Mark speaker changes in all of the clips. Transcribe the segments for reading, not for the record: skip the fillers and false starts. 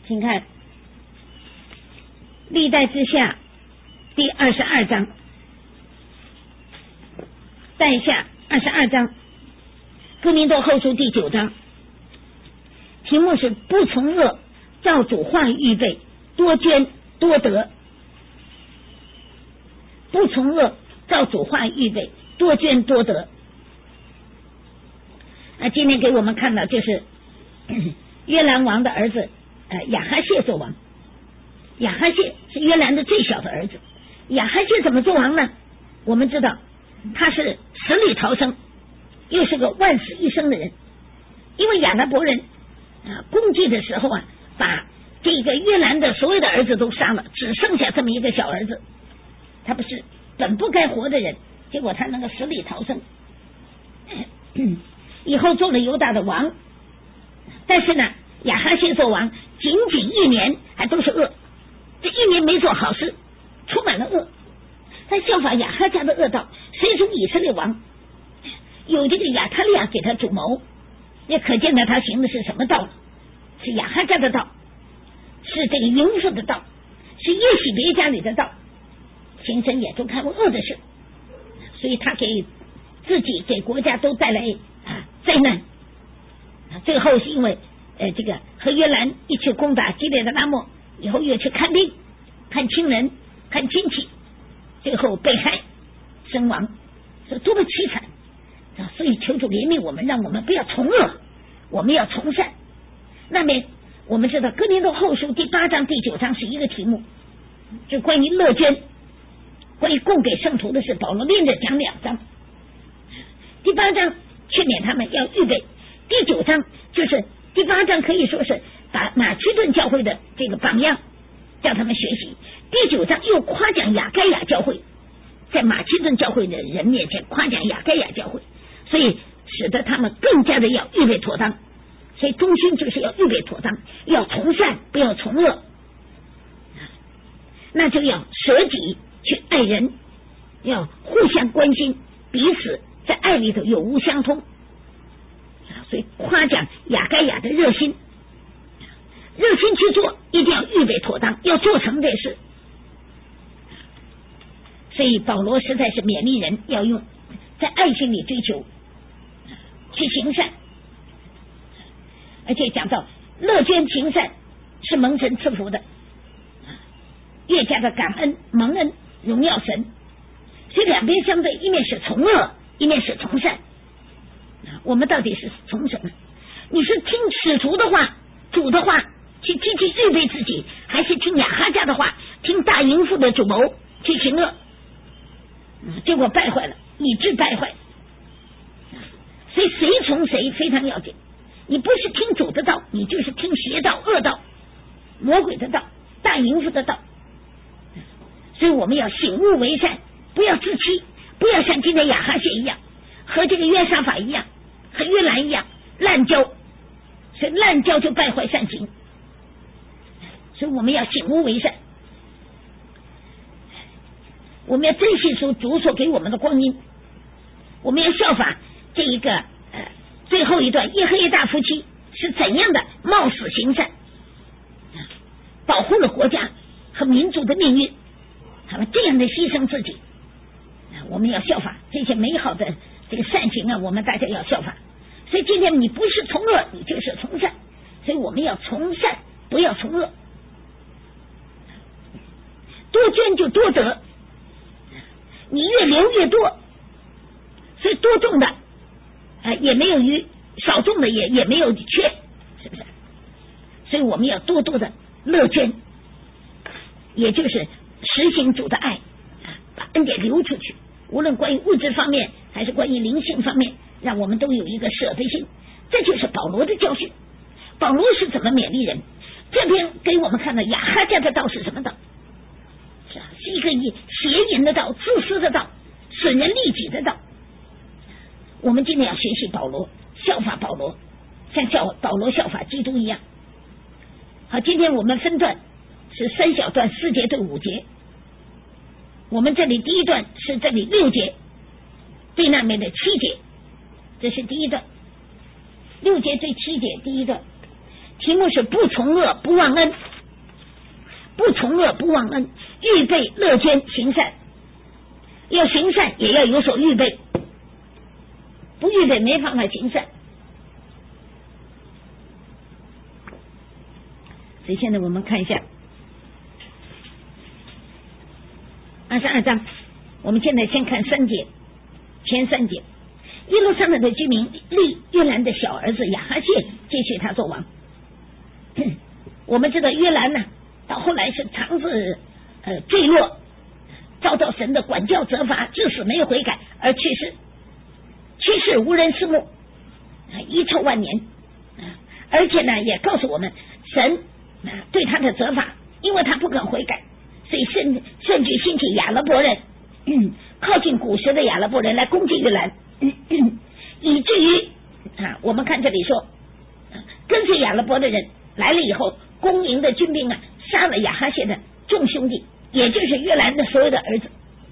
Speaker 1: 请看历代之下第22章，代下22章，哥林多后书第9章，题目是不从恶，照主话预备，多捐多得。不从恶，照主话预备，多捐多得。今天给我们看到就是约兰王的儿子亚哈谢做王。亚哈谢是约兰的最小的儿子。亚哈谢怎么做王呢？我们知道他是死里逃生，又是个万死一生的人。因为亚拉伯人攻击的时候把这个约兰的所有的儿子都杀了，只剩下这么一个小儿子。他不是本不该活的人，结果他能够死里逃生，以后做了犹大的王。但是呢，亚哈谢做王仅仅1年还都是恶，这1年没做好事，充满了恶。他效法亚哈家的恶道，谁属以色列王？有这个亚他利亚给他主谋，也可见到他行的是什么道？是亚哈家的道，是这个淫妇的道，是耶洗别家里的道。行神也都看过恶的事，所以他给自己给国家都带来灾难。最后是因为这个和约兰一起攻打基列的拉末，以后又去看病看亲人看亲戚，最后被害身亡，这多么凄惨。所以求主怜悯我们，让我们不要从恶，我们要从善。那么我们知道哥林多后书第8章第9章是一个题目，就关于乐捐，关于供给圣徒的事，保罗连着讲2章。第8章劝勉他们要预备，第9章就是第8章可以说是把马其顿教会的这个榜样叫他们学习，第9章又夸奖亚该亚教会，在马其顿教会的人面前夸奖亚该亚教会，所以使得他们更加的要预备妥当。所以中心就是要预备妥当，要从善不要从恶，那就要舍己去爱人，要互相关心，彼此在爱里头有无相通。所以夸奖亚该亚的热心去做，一定要预备妥当，要做成这事。所以保罗实在是勉励人要用在爱心里追求，去行善。而且讲到乐捐行善是蒙神赐福的，越加的感恩蒙恩荣耀神。所以两边相对，一面是从恶，一面是从善。我们到底是从什么？你是听使徒的话，主的话去积极预备自己，还是听亚哈家的话，听大淫妇的主谋去行恶？结果败坏了，以致败坏。所以谁从谁非常要紧。你不是听主的道，你就是听邪道恶道魔鬼的道大淫妇的道。所以我们要醒悟为善，不要自欺，不要像今天亚哈谢一样，和这个约沙法一样，和约兰一样滥交，所以滥交就败坏善行。所以我们要醒悟为善，我们要珍惜主所给我们的光阴，我们要效法这一个最后一段耶和耶大夫妻是怎样的冒死行善，保护了国家和民族的命运，他们这样的牺牲自己，我们要效法这些美好的这个善行我们大家要效法。所以今天你不是从恶，你就是从善，所以我们要从善，不要从恶。多捐就多得，你越留越多，所以多种的也没有余，少种的也没有缺，是不是？所以我们要多多的乐捐，也就是实行主的爱，把恩典流出去，无论关于物质方面还是关于灵性方面，让我们都有一个舍得心。这就是保罗的教训。保罗是怎么勉励人？这边给我们看到亚哈家的道是什么道？是一个以邪淫的道，自私的道，损人利己的道。我们今天要学习保罗，效法保罗，像保罗效法基督一样。好，今天我们分段是3小段，4节对5节。我们这里第一段是这里6节对那边的7节，这是第一段。6节对7节第一段，题题目是不从恶不忘恩，不从恶不忘恩，预备乐捐行善，要行善也要有所预备，不预备没办法行善。所以现在我们看一下22章，我们现在先看3节，前3节。耶路撒冷的居民立约兰的小儿子亚哈谢接续他做王。我们知道约兰呢，到后来是肠子坠落，遭到神的管教责罚，至死没有悔改而去世无人拭目，遗臭万年。而且呢，也告诉我们神对他的责罚，因为他不肯悔改，所以甚至兴起亚勒伯人，靠近古时的亚勒伯人来攻击约兰，以至于我们看这里说，跟随亚勒伯的人来了以后，攻营的军兵杀了亚哈谢的众兄弟，也就是约兰的所有的儿子，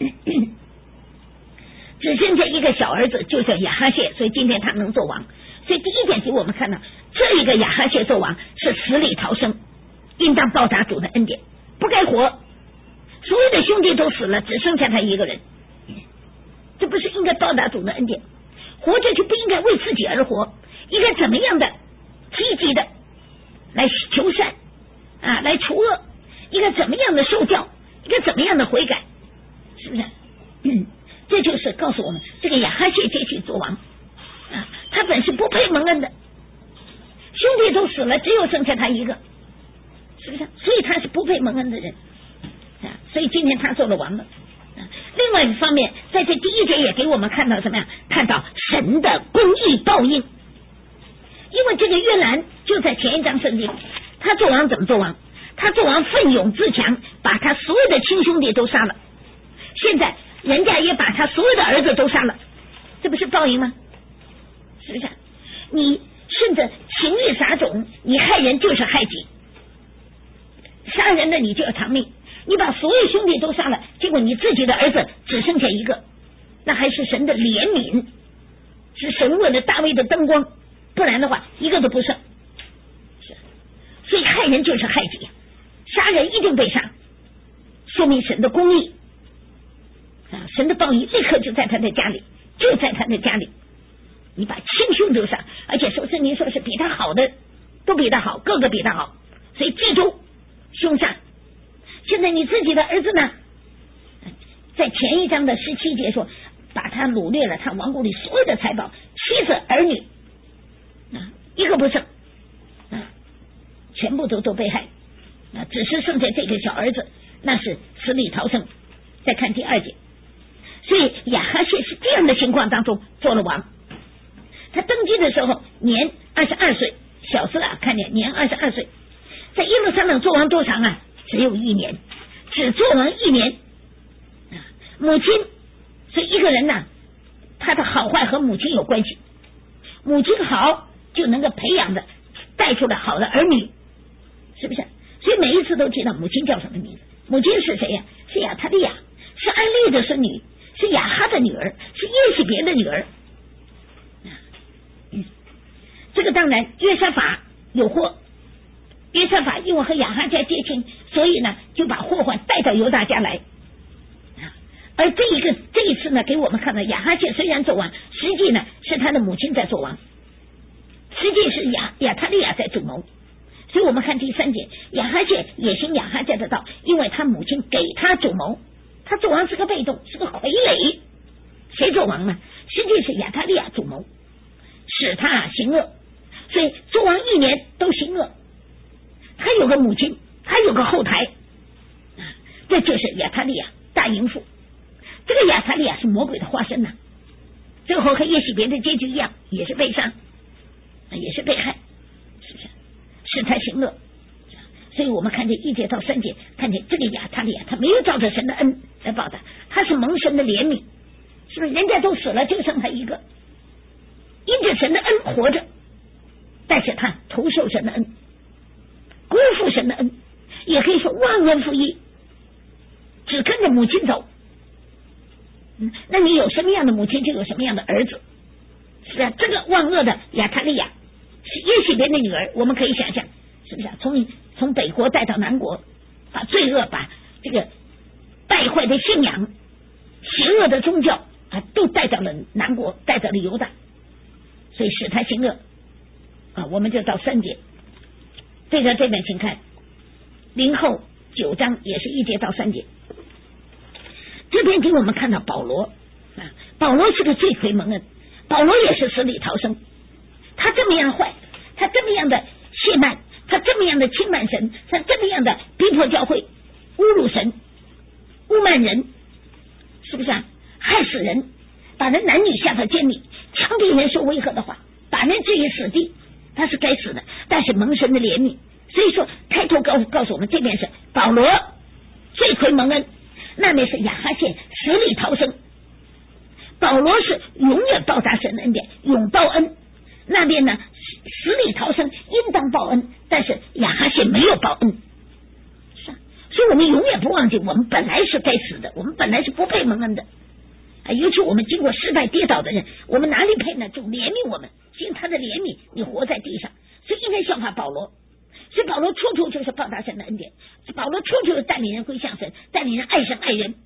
Speaker 1: 只剩下一个小儿子，就是亚哈谢，所以今天他能做王。所以第一点给我们看到，这一个亚哈谢做王是死里逃生，应当报答主的恩典，不该活，所有的兄弟都死了，只剩下他一个人，这不是应该报答主的恩典？活着就不应该为自己而活，应该怎么样的积极的来求善来除恶，应该怎么样的受教，应该怎么样的悔改，是不是？这就是告诉我们，这个亚哈谢接续做王他本是不配蒙恩的，兄弟都死了，只有剩下他一个，是不是？所以他是不配蒙恩的人所以今天他做了王了。另外一方面，在这第一节也给我们看到什么呀？看到神的公义报应。因为这个约兰就在前一章圣经，他做王怎么做王？他做王奋勇自强，把他所有的亲兄弟都杀了。现在人家也把他所有的儿子都杀了，这不是报应吗？是不是？你顺着情欲撒种，你害人就是害己，杀人的你就要偿命。你把所有兄弟都杀了，结果你自己的儿子只剩下一个，那还是神的怜悯，是神为了大卫的灯光，不然的话一个都不剩。所以害人就是害己，杀人一定被杀，说明神的公义神的报应立刻就在他的家里，就在他的家里。你把亲兄都杀，而且说圣经说是比他好的都比他好，个个比他好，所以记住凶杀。现在你自己的儿子呢，在前一章的17节说，把他掳掠了他王国里所有的财宝，妻子儿女一个不剩全部都被害只是剩下这个小儿子，那是死里逃生。再看第2节，所以亚哈谢是这样的情况当中做了王。他登基的时候年22岁，小子看见年22岁，在耶路撒冷做王多长只有1年，只做王1年母亲，所以一个人他的好坏和母亲有关系，母亲好就能够培养的带出来好的儿女，是不是？所以每一次都提到母亲叫什么名字，母亲是谁呀？是亚他利亚，是安利的孙女，是亚哈的女儿，是耶洗别的女儿这个当然约沙法有祸，约沙法因为和亚哈家结亲，所以呢就把祸患带到犹大家来而这一次呢，给我们看到亚哈谢虽然做王，实际呢是他的母亲在做王，实际是亚他利亚在主谋。所以我们看第3节，亚哈谢也行亚哈家的道，因为他母亲给他主谋，他做王是个被动，是个傀儡。谁做王呢？实际是亚他利亚主谋，使他行恶，所以做王1年都行恶。他有个母亲，他有个后台这就是亚他利亚大淫妇。这个亚他利亚是魔鬼的化身最后和耶洗别的结局一样，也是被杀，也是被害，是不是？是他行恶。所以我们看见1节到3节，看见这个亚他利亚他没有照着神的恩来报答，他是蒙神的怜悯，是不是？人家都死了，就剩他一个，因着神的恩活着，但是他徒受神的恩，辜负神的恩，也可以说忘恩负义，只跟着母亲走。那你有什么样的母亲，就有什么样的儿子，是这个万恶的亚他利亚是耶洗别的女儿，我们可以想象从北国带到南国，把罪恶，把这个败坏的信仰、邪恶的宗教都带到了南国，带到了犹大，所以使他行恶我们就到3节。对着这边请看林后9章也是1节到3节，这边给我们看到保罗保罗是个罪魁蒙恩，保罗也是死里逃生，他这么样坏，他这么样的亵慢，他这么样的轻慢神，他这么样的逼迫教会，侮辱神，污慢人，是不是害死人，把人男女下到监里，枪毙人说违和的话，把人置于死地，他是该死的，但是蒙神的怜悯。所以说开头告诉我们，这边是保罗罪魁蒙恩，那边是亚哈谢死里逃生。保罗是永远报答神恩典，永报恩，那边呢死里逃生，应当报恩，但是亚哈谢没有报恩，所以我们永远不忘记，我们本来是该死的，我们本来是不配蒙恩的尤其我们经过失败跌倒的人，我们哪里配呢？就怜悯我们，经他的怜悯，你活在地上，所以应该效法保罗。所以保罗处处就是报答神的恩典，保罗处处带领人归向神，带领人爱神爱人。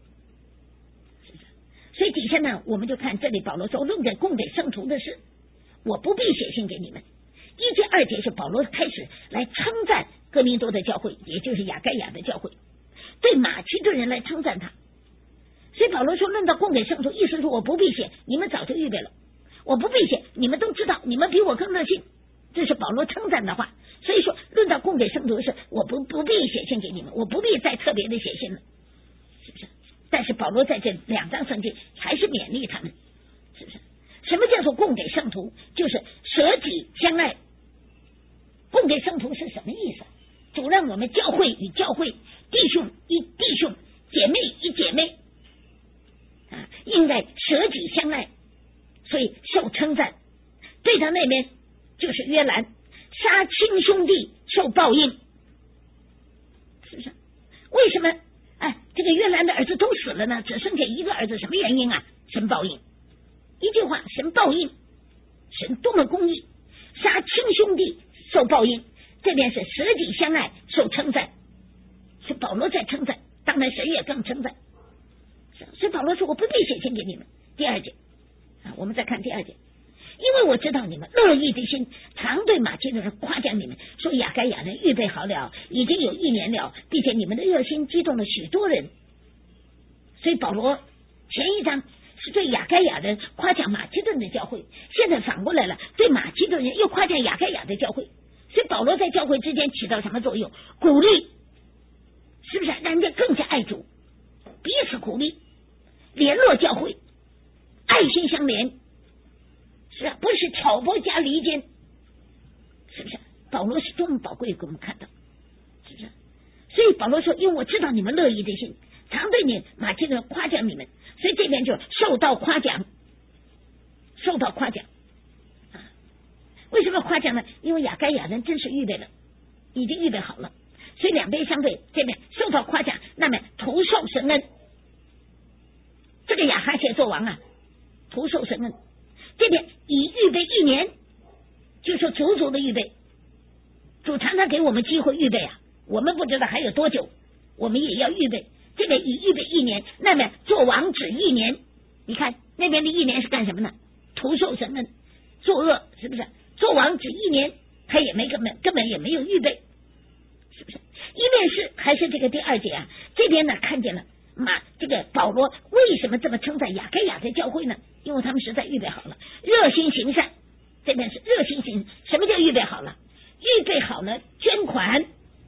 Speaker 1: 所以底下呢，我们就看这里保罗说，论给供给圣徒的事，我不必写信给你们。1节2节是保罗开始来称赞哥林多的教会，也就是亚该亚的教会，对马其顿人来称赞他。所以保罗说，论到供给圣徒，意思是我不必写，你们早就预备了，我不必写，你们都知道，你们比我更热心，这是保罗称赞的话。所以说论到供给圣徒的事，我不必写信给你们，我不必再特别的写信了，是不是？但是保罗在这2章圣经还是勉励他们，是不是？什么叫做供给圣徒？就是舍己相爱。供给圣徒是什么意思？主让我们教会与教会，弟兄与弟兄，姐妹与姐妹应该舍己相爱，所以受称赞。对他那边就是约兰杀亲兄弟受报应，是不是？为什么这个约兰的儿子都死了呢？只剩下一个儿子，什么原因神报应，一句话，神报应，神多么公义，杀亲兄弟受报应。这边是舍己相爱受称赞，是保罗在称赞，当然神也更称赞。所以保罗说，我不必写信给你们。第2节我们再看第2节，因为我知道你们乐意的心常对马其顿人夸奖你们，说亚该亚人预备好了，已经有1年了，并且你们的热心激动了许多人。所以保罗前1章是对亚该亚人夸奖马其顿的教会，现在反过来了，对马其顿人又夸奖亚该亚的教会。所以保罗在教会之间起到什么作用？鼓励，是不是？让人家更加爱主，彼此鼓励，联络教会，爱心相连，是不是挑拨加离间？是不是？保罗是多么宝贵，给我们看到，是不是？所以保罗说，因为我知道你们乐意的心，常对你马其顿夸奖你们，所以这边就受到夸奖，受到夸奖为什么夸奖呢？因为亚该亚人真是预备了，已经预备好了，所以两边相对，这边受到夸奖，那么徒受神恩。这个亚哈谢做王徒受神恩，这边已预备1年，就是足足的预备。主常常给我们机会预备我们不知道还有多久，我们也要预备。这边已预备1年，那么做王只1年。你看那边的1年是干什么呢？徒受神恩，作恶，是不是？做王只1年，他也没根本也没有预备，是不是？一面是还是这个第2节这边呢看见了这个保罗为什么这么称赞亚该亚的教会呢？因为他们实在预备好了，热心行善。这边是热心行，什么叫预备好了？预备好了捐款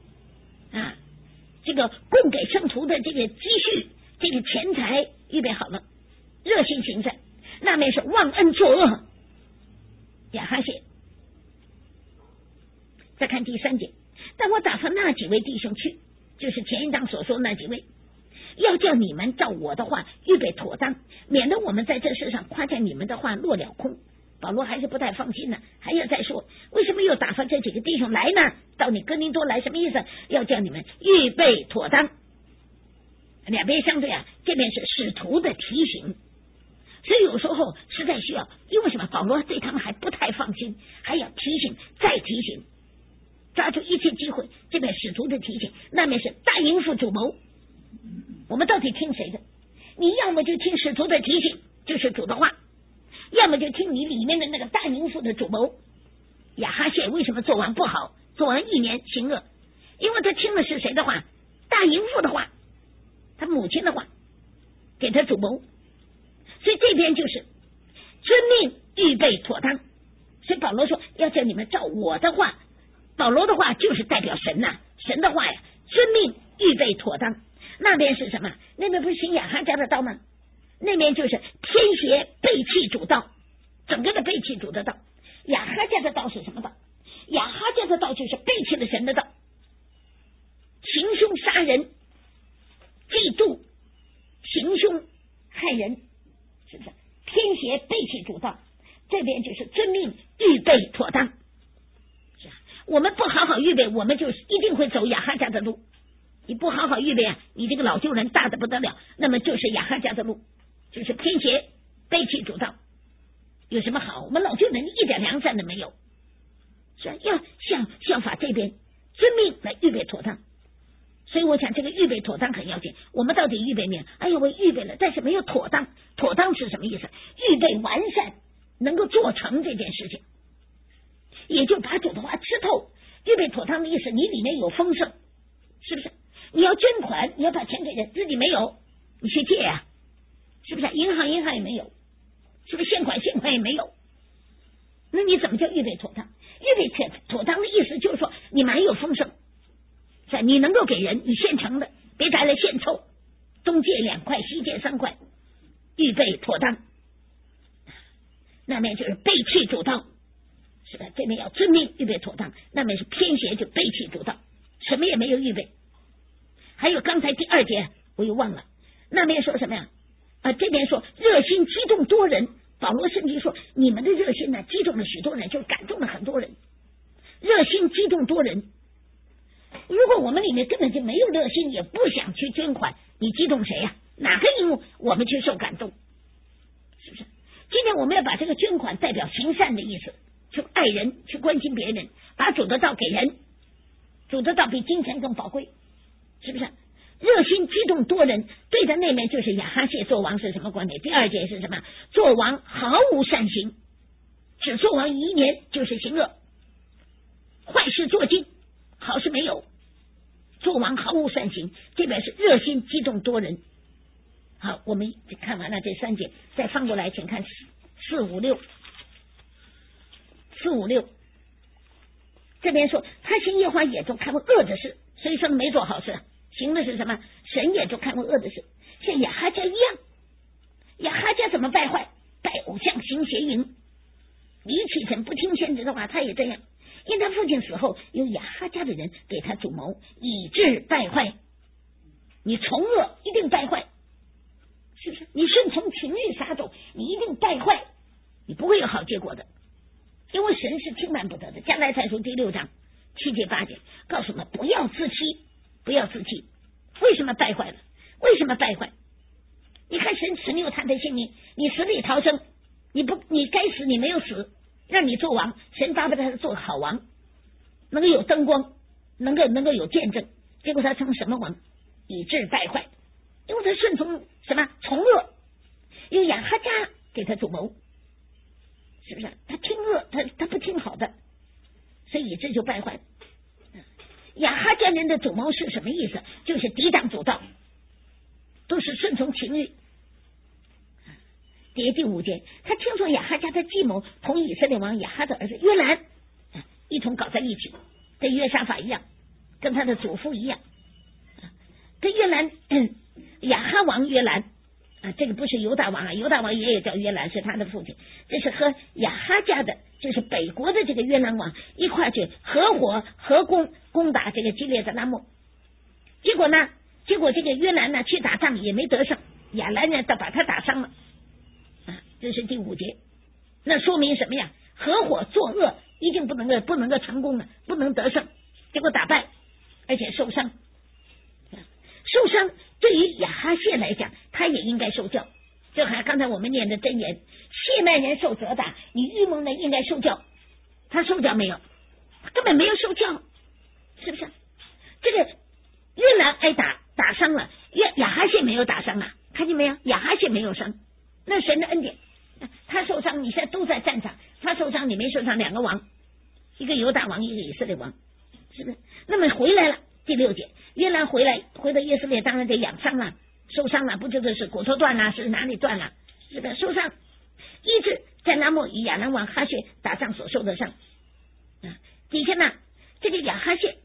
Speaker 1: 这个供给圣徒的这个积蓄，这个钱财预备好了，热心行善。那面是忘恩作恶，亚哈谢。再看第3节，但我打发那几位弟兄去，就是前1章所说那几位，要叫你们照我的话预备妥当，免得我们在这世上夸奖你们的话落了空。保罗还是不太放心呢，还要再说，为什么又打发这几个弟兄来呢？到你哥林多来，什么意思？要叫你们预备妥当。两边相对这边是使徒的提醒，所以有时候实在需要，因为什么？保罗对他们还不太放心，还要提醒再提醒，抓住一切机足的提醒，那面是大淫妇主谋。我们到底听谁的？你要么就听使徒的提醒，就是主的话，要么就听你里面的那个大淫妇的主谋。亚哈谢为什么做王不好，做王1年行恶？因为他听的是谁的话？大淫妇的话，他母亲的话，给他主谋。所以这边就是遵命预备妥当。所以保罗说要叫你们照我的话，保罗的话就是代表神呐，神的话呀，遵命预备妥当。那边是什么？那边不是行亚哈家的道吗？那边就是偏邪背弃主道，整个的背弃主的道。亚哈家的道是什么道？亚哈家的道就是背弃了神的道，行凶杀人，嫉妒，行凶害人，是不是偏邪背弃主道？这边就是遵命预备妥当。是啊，我们不好好预备，我们就一定会走亚哈家的路。你不好好预备啊，你这个老旧人大的不得了，那么就是亚哈家的路，就是偏邪背弃主道。有什么好？我们老旧人一点良善都没有，是吧？要效法这边遵命来预备妥当。所以我想这个预备妥当很要紧。我们到底预备没有？哎呀，我预备了，但是没有妥当。妥当是什么意思？预备完善，能够做成这件事情，也就把主的话吃透。预备妥当的意思，你里面有丰盛，是不是？你要捐款，你要把钱给人，自己没有，你去借呀，是不是？银行也没有，是不是？现款也没有，那你怎么叫预备妥当？预备妥当的意思就是说，你蛮有丰盛，是吧？你能够给人，你现成的，别带来现凑，东借2块，西借3块，预备妥当。那面就是背弃主道，是吧？这边要遵命预备妥当，那面是偏邪，就背弃主道，什么也没有预备。还有刚才第2节我又忘了，那边说什么呀？这边说热心激动多人，保罗圣经说你们的热心呢，激动了许多人，就感动了很多人。热心激动多人，如果我们里面根本就没有热心，也不想去捐款，你激动谁呀？哪个因为我们去受感动？是不是？今天我们要把这个捐款代表行善的意思，去爱人，去关心别人，把主的道给人，主的道比金钱更宝贵，是不是？热心激动多人，对的那面就是亚哈谢做王是什么观点？第2节是什么？做王毫无善行，只做王1年就是行恶，坏事做尽，好事没有，做王毫无善行。这边是热心激动多人。好，我们看完了这3节，再翻过来请看4、5、6。4、5、6这边说他行耶和华眼中看为恶的事，所以说没做好事，行的是什么？神眼中看为恶的事，像亚哈家一样。亚哈家怎么败坏？拜偶像，行邪淫，离弃神，不听先知的话，他也这样。因他父亲死后，有亚哈家的人给他主谋，以致败坏。你从恶一定败坏，是不是？你顺从情欲撒种，你一定败坏，你不会有好结果的。因为神是轻慢不得的。加拉太书第6章7节8节告诉我们，不要自欺，不要自欺。为什么败坏了？为什么败坏？你看神赐你有他的性命，你死里逃生，你该死你没有死，让你做王，神巴不得他做好王，能够有灯光，能够有见证，结果他成什么王？以致败坏。因为他顺从什么？从恶，有亚哈家给他主谋，是不是？他听恶，他不听好的，所以以致就败坏。亚哈家人的主谋是什么意思？就是抵挡主道，都是顺从情欲。第5节，他听说亚哈家的计谋同以色列王亚哈的儿子约兰一同搞在一起，跟约沙法一样，跟他的祖父一样，跟约兰亚哈王约兰这个不是犹大王啊，犹大王也有叫约兰，是他的父亲。这是和亚哈家的，就是北国的这个约兰王一块去合攻打这个基列的拉末。结果这个约兰呢去打仗也没得胜，亚兰呢把他打伤了这是第5节。那说明什么呀？合伙作恶一定不能够成功的，不能得胜，结果打败，而且受伤。受伤对于亚哈谢来讲，他也应该受教。就还刚才我们念的箴言，谢曼人受责打，你愚蒙人应该受教。他受教没有？他根本没有受教，是不是？这个以色列王，是不是？那么回来了，第6节，约兰回到以色列，当然得养伤了，受伤了，不知道是骨头断了，是哪里断了，是个受伤，一直在拉末与亚兰王哈谢打仗所受的伤。底下呢，这个亚哈谢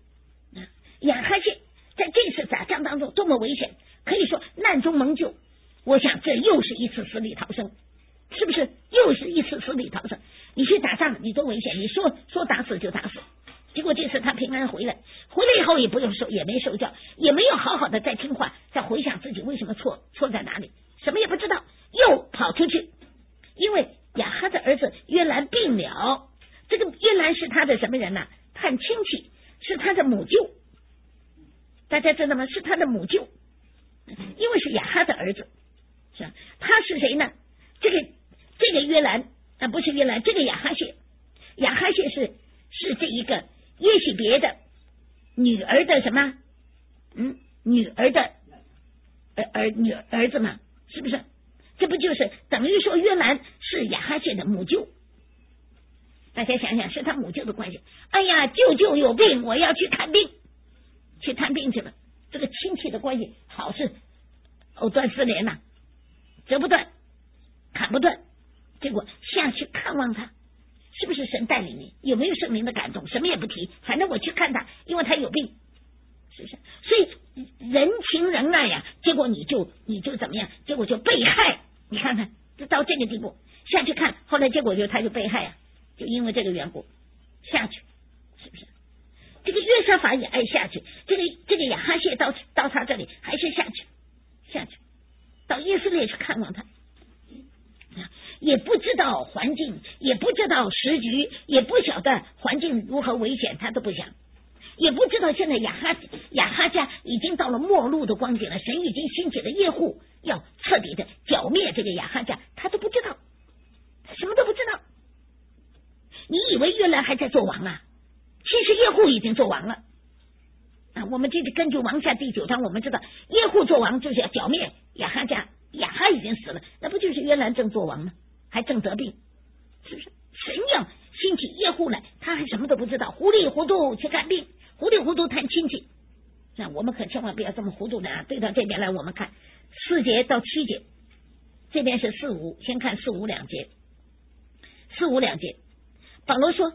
Speaker 1: 在这次打仗当中多么危险，可以说难中蒙救。我想这又是一次死里逃生，是不是？又是一次死里逃生。你去打仗，你多危险！你说打死就打死，结果这次他平安回来以后也不用也没受教，也没有好好的再听话，再回想自己为什么错在哪里，什么也不知道，又跑出去。因为亚哈的儿子约兰病了，这个约兰是他的什么人呢？探亲戚，是他的母舅，大家知道吗？是他的母舅，因为是亚哈的儿子，是吧？他是谁呢？这个约兰不是约兰，这个亚哈谢是这一个耶洗别的女儿的什么？女儿的儿子嘛，是不是？这不就是等于说约兰是亚哈谢的母舅？大家想想，是他母舅的关系。哎呀，舅舅有病，我要去看病，去探病去了。这个亲戚的关系好是藕断丝连呐，折不断，砍不断。结果下去看望他，是不是神带领你？有没有圣灵的感动？什么也不提，反正我去看他，因为他有病，是不是？所以人情仁爱呀，结果你就怎么样？结果就被害。你看看，就到这个地步，下去看，后来结果他就被害啊，就因为这个缘故下去，是不是？这个约沙法也爱下去，这个亚哈谢到他这里还是下去，到以色列去看望他。也不知道环境，也不知道时局，也不晓得环境如何危险，他都不想，也不知道现在亚哈家已经到了末路的光景了，神已经兴起了耶户，要彻底的剿灭这个亚哈家，他都不知道，他什么都不知道。你以为约兰还在做王啊？其实耶户已经做王了啊！我们这根据王下第9章，我们知道耶户做王就是要剿灭亚哈家，亚哈已经死了，那不就是约兰正做王吗？还正得病，是不是？神要兴起耶户来，他还什么都不知道，糊里糊涂去看病，糊里糊涂谈亲戚。那我们可千万不要这么糊涂的啊！对到这边来，我们看4节到7节，这边是4、5，先看4、5两节。4、5两节，保罗说，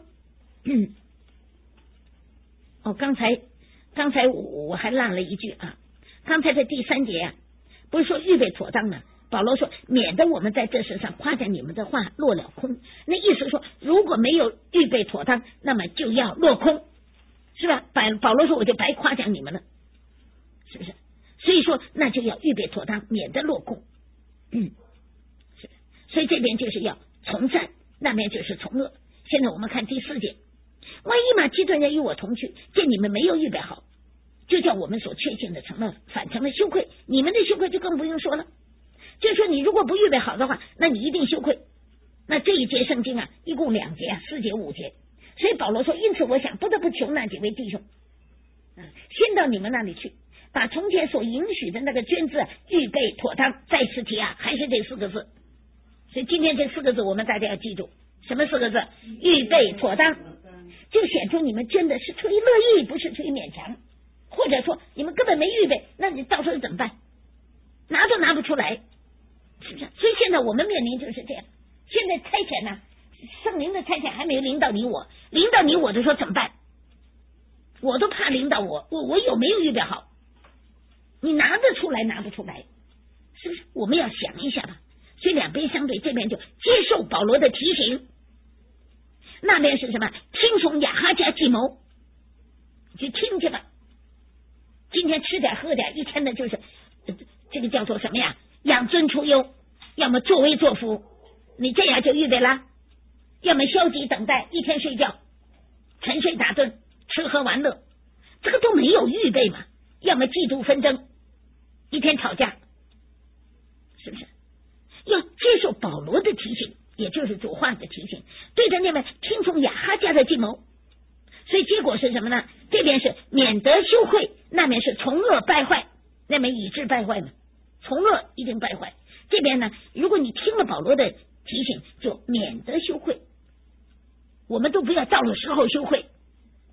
Speaker 1: 刚才我还落了一句啊，刚才在第3节啊，不是说预备妥当呢？保罗说，免得我们在这事上夸奖你们的话落了空。那意思说，如果没有预备妥当，那么就要落空，是吧？保罗说，我就白夸奖你们了，是不是？所以说，那就要预备妥当，免得落空。是。所以这边就是要从善，那边就是从恶。现在我们看第4节，万一马其顿人与我同去，见你们没有预备好，就叫我们所确信的反成了羞愧，你们的羞愧就更不用说了。就是说，你如果不预备好的话，那你一定羞愧。那这一节圣经啊，一共2节4节5节。所以保罗说，因此我想不得不求那几位弟兄先到你们那里去，把从前所允许的那个捐资预备妥当。再次提啊，还是这4个字。所以今天这4个字我们大家要记住，什么4个字？预备妥当，就显出你们捐的是出于乐意，不是出于勉强，或者说你们根本没预备，那你到时候怎么办？拿都拿不出来，是不是？所以现在我们面临就是这样。现在差遣呢，圣灵的差遣还没有临到你我，临到你我的时候怎么办？我都怕临到我有没有预备好？你拿得出来拿不出来，是不是？我们要想一下吧。所以两边相对，这边就接受保罗的提醒，那边是什么？听从亚哈家计谋，去听去吧。今天吃点喝点，一天的就是这个叫做什么呀？养尊处优，要么作威作福，你这样就预备了；要么消极等待，一天睡觉，沉睡打盹，吃喝玩乐，这个都没有预备嘛。要么嫉妒纷争，一天吵架，是不是？要接受保罗的提醒，也就是主话的提醒，对着那边听从亚哈家的计谋。所以结果是什么呢？这边是免得羞愧，那边是从恶败坏，那边以致败坏嘛，从恶一定败坏。这边呢，如果你听了保罗的提醒，就免得羞愧。我们都不要到了时候羞愧，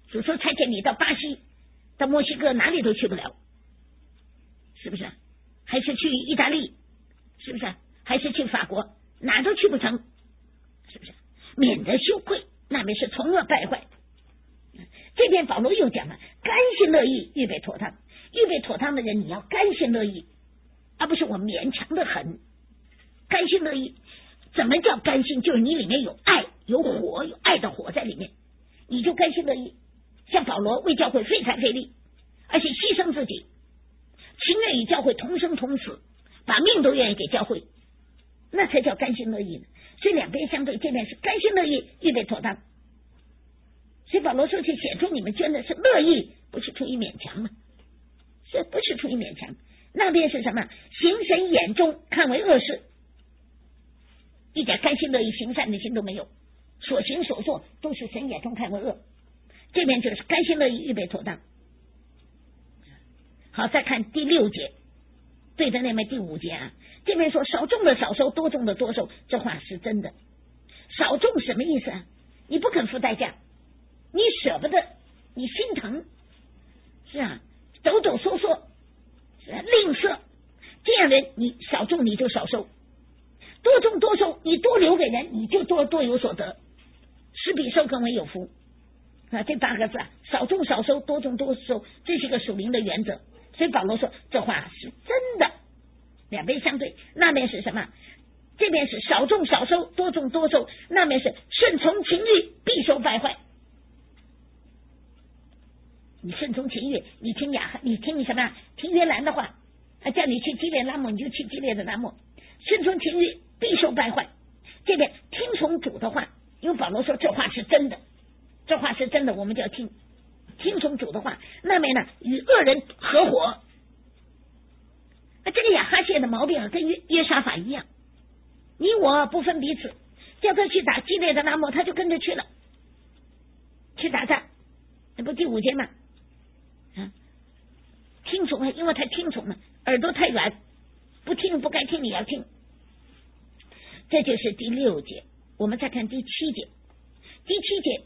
Speaker 1: 就说差遣你到巴西，到墨西哥，哪里都去不了，是不是？还是去意大利，是不是？还是去法国，哪都去不成，是不是？免得羞愧，那便是从恶败坏。这边保罗又讲了，甘心乐意，预备妥当。预备妥当的人，你要甘心乐意，而不是我勉强的很。甘心乐意，怎么叫甘心？就是你里面有爱，有火，有爱的火在里面，你就甘心乐意。像保罗为教会费财费力，而且牺牲自己，情愿与教会同生同死，把命都愿意给教会，那才叫甘心乐意呢。所以两边相对，这边是甘心乐意，预备妥当。所以保罗说，去显出你们捐的是乐意，不是出于勉强嘛？这不是出于勉强。那边是什么？行神眼中看为恶事，一点甘心乐意行善的心都没有，所行所做都是神眼中看为恶。这边就是甘心乐意，预备妥当。好，再看第6节，对着那边第5节啊，这边说少种的少收，多种的多收，这话是真的。少种什么意思啊？你不肯付代价，你舍不得，你心疼，是啊，抖抖嗦嗦，是啊，吝啬，这样人你少种你就少收，多种多收，你多留给人，你就多有所得，施比受更为有福啊！这8个字啊，少种少收，多种多收，这是个属灵的原则。所以保罗说这话是真的，两边相对。那边是什么？这边是少种少收，多种多收，那边是顺从情欲，必受败坏。你顺从情欲，你听你听什么？听约兰的话，叫你去基列拉莫，你就去基列的拉莫。顺从情欲，必受败坏。这边听从主的话，因为保罗说这话是真的，这话是真的，我们就要听从主的话。那边呢，与恶人合伙。这个亚哈谢的毛病跟约沙法一样，你我不分彼此，叫他去打基列的拉莫，他就跟着去了，去打仗。那不第5节吗？听从啊，因为他听从了，耳朵太软，不听不该听，你要听。这就是第6节。我们再看第7节。第7节，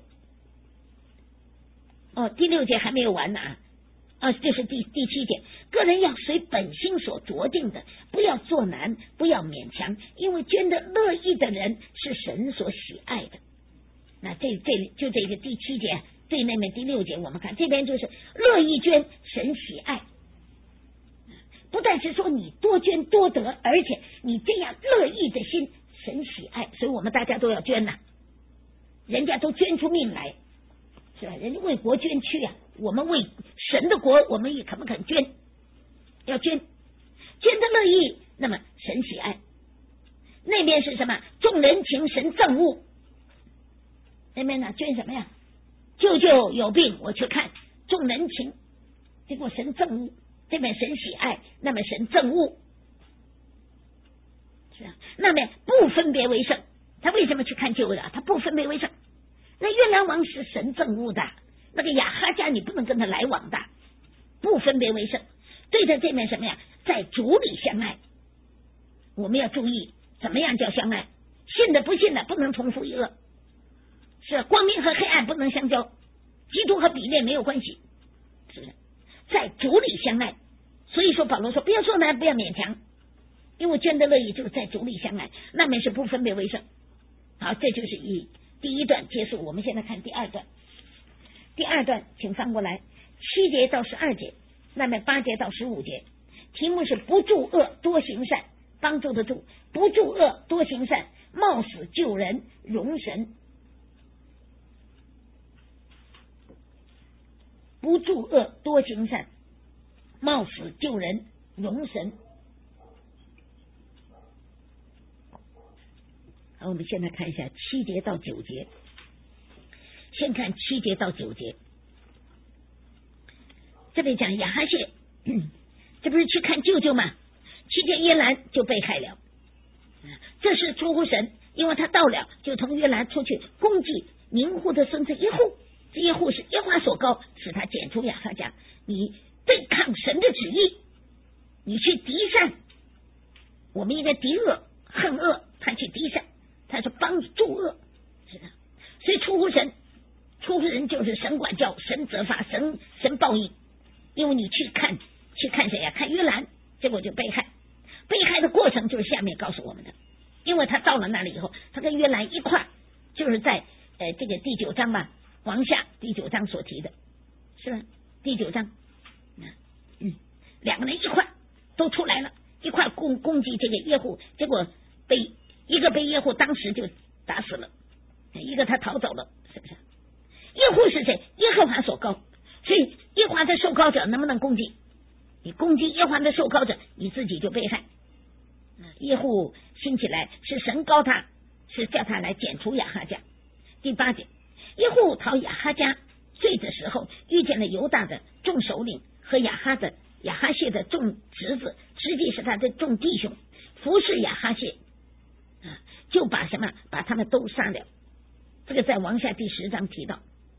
Speaker 1: 第6节还没有完呢这是第7节。个人要随本心所酌定的，不要作难，不要勉强，因为捐的乐意的人是神所喜爱的。那这就这个第7节对那边第6节，我们看这边就是乐意捐，神喜爱。不但是说你多捐多得，而且你这样乐意的心，神喜爱。所以我们大家都要捐呐，人家都捐出命来，是吧？人家为国捐躯啊，我们为神的国，我们也肯不肯捐？要捐，捐的乐意，那么神喜爱。那边是什么？众人情，神憎恶。那边呢？捐什么呀？舅舅有病，我去看。众人情，结果神憎恶。这边神喜爱，那么神憎恶，是啊。那边不分别为圣，他为什么去看舅的？他不分别为圣。那约兰王是神憎恶的，那个亚哈家你不能跟他来往的，不分别为圣。对着这面什么呀？在主里相爱。我们要注意怎么样叫相爱，信的不信的不能同父异恶，是光明和黑暗不能相交，基督和比列没有关系，是不是？在主里相爱。所以说保罗说不要说难，不要勉强，因为捐的乐意就是在主里相爱，那面是不分别为圣。好，这就是第1段结束。我们现在看第2段。第2段请翻过来，7节到12节，那么8节到15节，题目是不助恶多行善，帮助的助，不助恶多行善，冒死救人，荣神。不助恶多行善，冒死救人，荣神。好，我们现在看一下7节到9节。先看7节到9节，这里讲亚哈谢，这不是去看舅舅吗？期间约兰就被害了，这是出乎神，因为他到了，就同约兰出去攻击宁户的孙子耶户。这耶户是耶和华所膏，使他剪除亚哈家。你对抗神的旨意，你去敌善，我们应该敌恶恨恶，他去敌善，他是帮助恶，是的。所以出乎神就是神管教，神神责罚，神报应，因为你去看谁呀？看约兰，结果就被害。被害的过程就是下面告诉我们的，因为他到了那里以后，他跟约兰一块，就是在这个第9章吧，往下第9章所提的，是吧？第9章，两个人一块都出来了，一块攻击这个耶户，结果一个被耶户当时就打死了，一个他逃走了，是不是？耶户是谁？耶和华所膏，所以耶和华的受膏者能不能攻击？你攻击耶和华的受膏者，你自己就被害。耶户兴起来，是神膏他，是叫他来剪除亚哈家。第8节，耶户讨亚哈家罪的时候，遇见了犹大的众首领和亚哈谢的众侄子，实际是他的众弟兄，服侍亚哈谢，就把他们都杀了。这个在往下第10章提到。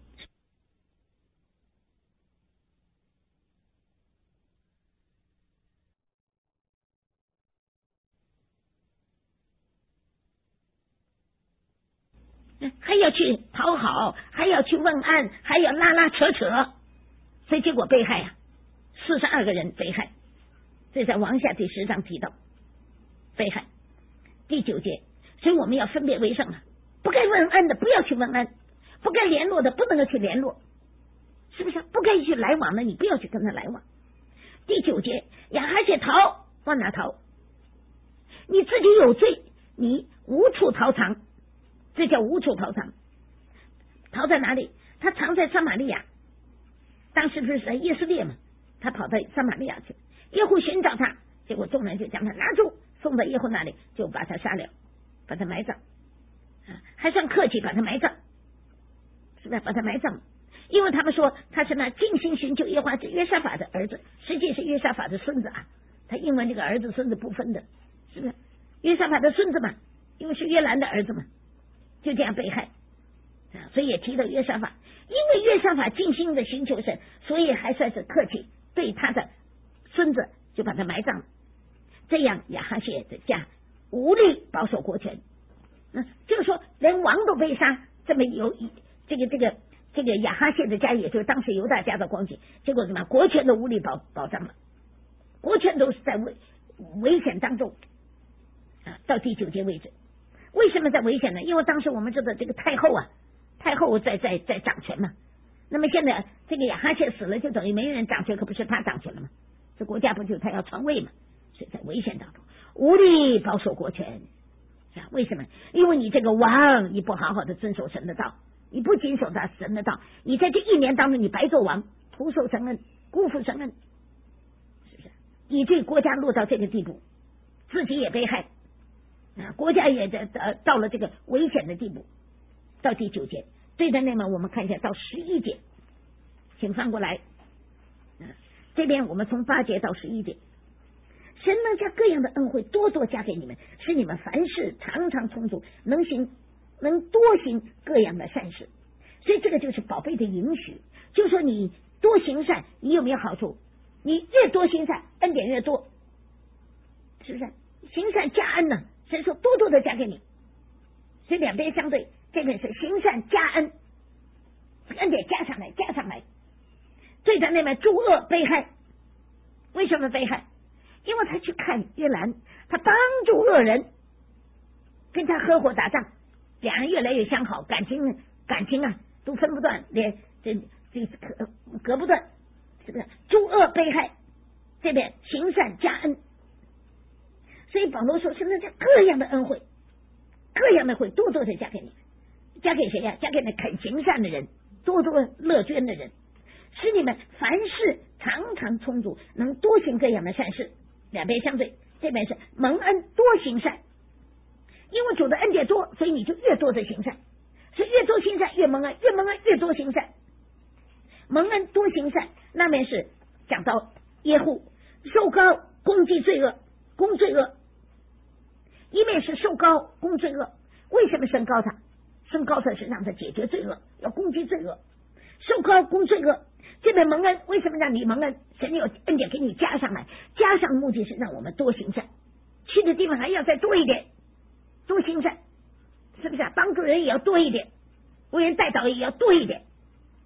Speaker 1: 还要去讨好，还要去问安，还要拉扯，所以结果被害啊，42个人被害。这在往下第10章提到被害。第9节，所以我们要分别为圣了，不该问安的不要去问安，不该联络的不能够去联络，是不是？不该去来往的你不要去跟他来往。第9节，亚哈谢逃，往哪逃？你自己有罪，你无处逃藏，这叫无处逃藏。逃在哪里？他藏在撒玛利亚，当时不是在耶斯列嘛，他跑到撒玛利亚去，耶户寻找他，结果众人就将他拿住，送到耶户那里，就把他杀了，把他埋葬，还算客气，把他埋葬，是不是？把他埋葬，因为他们说他是那尽心寻求耶和华约沙法的儿子，实际是约沙法的孙子啊，他因为这个儿子孙子不分的，是不是？约沙法的孙子嘛，因为是约兰的儿子嘛，就这样被害。所以也提到约沙法，因为约沙法尽心的寻求神，所以还算是客气，对他的孙子就把他埋葬了。这样亚哈谢的家无力保守国权，就是说连王都被杀，这么有这个亚哈谢的家，也就是当时犹大家的光景，结果什么？国权都无力保障了，国权都是在危险当中到第9节为止。为什么在危险呢？因为当时我们知道这个太后在掌权嘛，那么现在这个亚哈谢死了，就等于没人掌权，可不是他掌权了吗？这国家不就他要篡位嘛，所以在危险当中无力保守国权。为什么？因为你这个王，你不好好的遵守神的道，你不谨守他神的道，你在这1年当中你白做王，徒受神恩，辜负神恩，是不是？以致国家落到这个地步，自己也被害，国家也到了这个危险的地步。到第9节，对的那么我们看一下到11节，请翻过来，这边我们从8节到11节，神能将各样的恩惠多多加给你们，使你们凡事常常充足，能多行各样的善事。所以这个就是宝贝的允许，就说你多行善，你有没有好处？你越多行善，恩典越多，是不是？行善加恩呢？神说多多的加给你，所以两边相对，这边是行善加恩，恩典加上来。对的那边诸恶被害，为什么被害？因为他去看约兰，他帮助恶人，跟他合伙打仗，两人越来越相好，感情啊都分不断，连这隔不断，是不是？诸恶被害，这边行善加恩。所以保罗说是那叫各样的恩惠，各样的会多多的加给你，加给谁呀？加给那肯行善的人，多多乐捐的人，使你们凡事常常充足，能多行各样的善事。两边相对，这边是蒙恩多行善，因为主的恩典多，所以你就越多的行善，所以越多行善越蒙恩，越蒙恩越多行善，蒙恩多行善。那边是讲到耶户受膏攻击罪恶，攻罪恶，一面是受膏攻罪恶。为什么神膏他？神膏他是让他解决罪恶，要攻击罪恶，受膏攻罪恶。这边蒙恩，为什么让你蒙恩？神有恩典给你加上来，加上目的是让我们多行善，去的地方还要再多一点，多行善，是不是？帮助人也要多一点，为人带导也要多一点，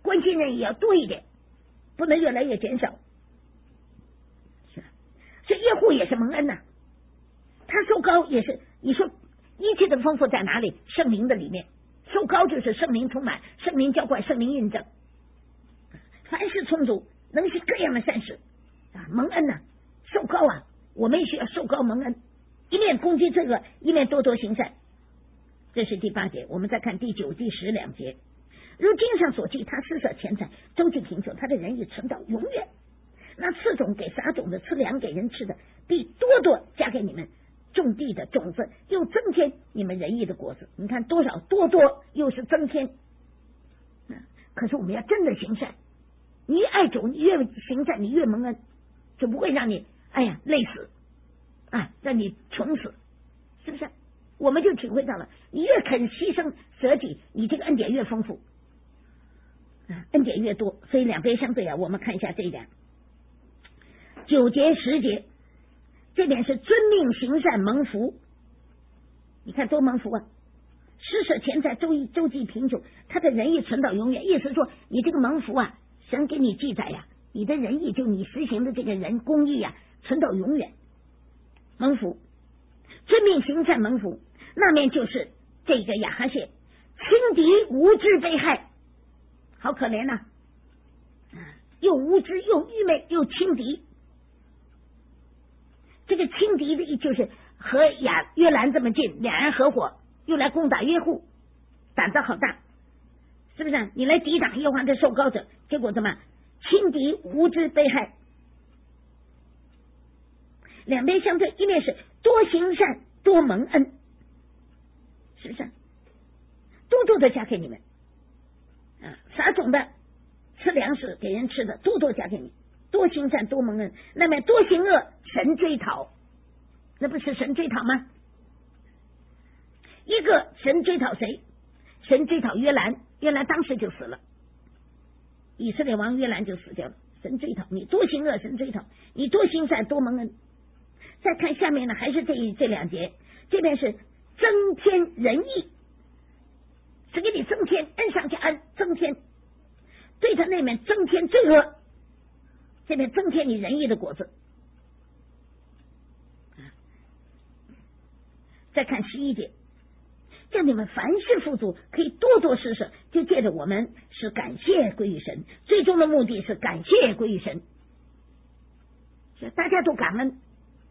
Speaker 1: 关心人也要多一点，不能越来越减少。是吧？所以耶户也是蒙恩呐，他受膏也是，你说一切的丰富在哪里？圣灵的里面，受膏就是圣灵充满，圣灵浇灌，圣灵印证，凡事充足，能行各样的善事啊，蒙恩呐，受膏啊，我们需要受膏蒙恩，一面攻击罪恶，一面多多行善。这是第8节，我们再看第9、第10两节。如经上所记，他施舍钱财，周济贫穷，他的仁义存到永远。那赐种给撒种的，赐粮给人吃的，必多多加给你们种地的种子，又增添你们仁义的果子。你看多少多多，又是增添。可是我们要真的行善，你越爱主，你越行善，你越蒙恩，就不会让你累死啊，让你穷死，是不是？我们就体会到了，你越肯牺牲舍己，你这个恩典越丰富，恩典越多。所以两边相对啊，我们看一下这一点。9节、10节，这点是遵命行善蒙福，你看多蒙福啊！施舍钱财，周济贫穷，他的仁义存到永远。意思说，你这个蒙福啊，神给你记载呀，你的仁义就你实行的这个人公义啊，存到永远，蒙福。遵命行善蒙福，那面就是这个亚哈谢轻敌无知被害，好可怜呐！又无知又愚昧又轻敌。这个轻敌的就是和约兰这么近，两人合伙又来攻打约户，胆子好大，是不是？你来抵挡耶和华的受膏者，结果怎么轻敌无知被害？两边相对，一面是多行善多蒙恩，是不是？多多的加给你们撒种的吃粮食给人吃的，多多加给你，多行善多蒙恩。那么多行恶神追讨，那不是神追讨吗？一个神追讨谁？神追讨约兰，约兰当时就死了，以色列王约兰就死掉了。神追讨你多行恶，神追讨你多行善多蒙恩。再看下面呢，还是这两节，这边是增添仁义，是给你增添恩上加恩，增添对他那面增添罪恶，这边增添你仁义的果子。再看11节，叫你们凡事富足，可以多多施舍，就借着我们是感谢归于神，最终的目的是感谢归于神，大家都感恩，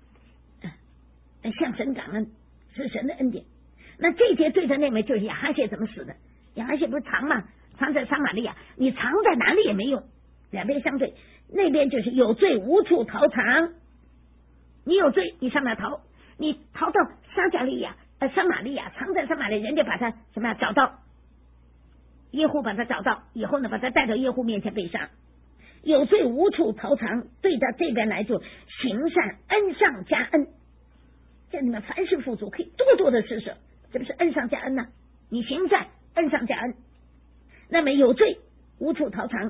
Speaker 1: 向神感恩，是神的恩典。那这节对着那面就是亚哈谢怎么死的？亚哈谢不是藏吗？藏在撒玛利亚，你藏在哪里也没用，两边相对。那边就是有罪无处逃藏，你有罪你上哪逃？你逃到撒玛利亚，藏在撒玛利亚，人家把他什么找到，耶户把他找到以后呢，把他带到耶户面前被杀。有罪无处逃藏，对到这边来就行善，恩上加恩，叫你们凡事富足，可以多多的施舍，这不是恩上加恩呢？你行善，恩上加恩。那么有罪无处逃藏，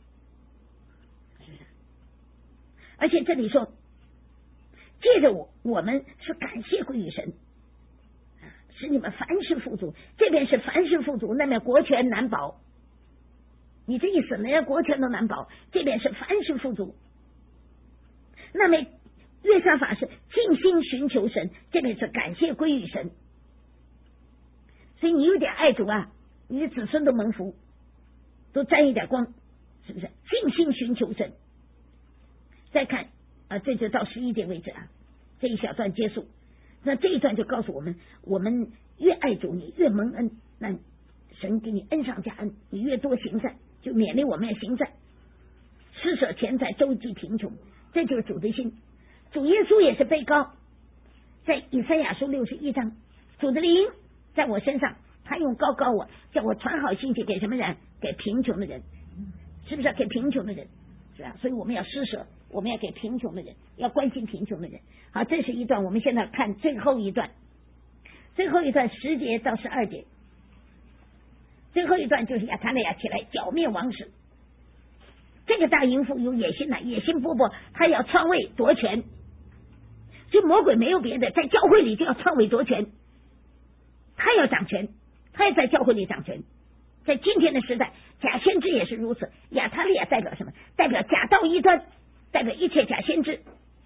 Speaker 1: 而且这里说借着我们是感谢归于神，使你们凡事富足。这边是凡事富足，那么国权难保，你这一死连国权都难保，这边是凡事富足。那么约沙法是尽心寻求神，这边是感谢归于神。所以你有点爱主啊，你的子孙都蒙福，都沾一点光，是不是？尽心寻求神。再看这就到11节为止啊，这一小段结束。那这一段就告诉我们，我们越爱主，你越蒙恩，那神给你恩上加恩，你越多行善，就勉励我们要行善，施舍钱财，周济贫穷，这就是主的心。主耶稣也是被膏，在以赛亚书61章，主的灵在我身上，他用膏膏我，叫我传好信息给什么人？给贫穷的人，是不是？给贫穷的人，是吧？所以我们要施舍，我们要给贫穷的人，要关心贫穷的人。好，这是一段，我们现在看最后一段10节到12节，最后一段就是亚他利亚起来剿灭王室。这个大淫妇有野心野心勃勃，他要篡位夺权。这魔鬼没有别的，在教会里就要篡位夺权，他要掌权，他也在教会里掌权。 在今天的时代，假先知也是如此。亚他利亚代表什么？代表假道异端，代表一切假先知，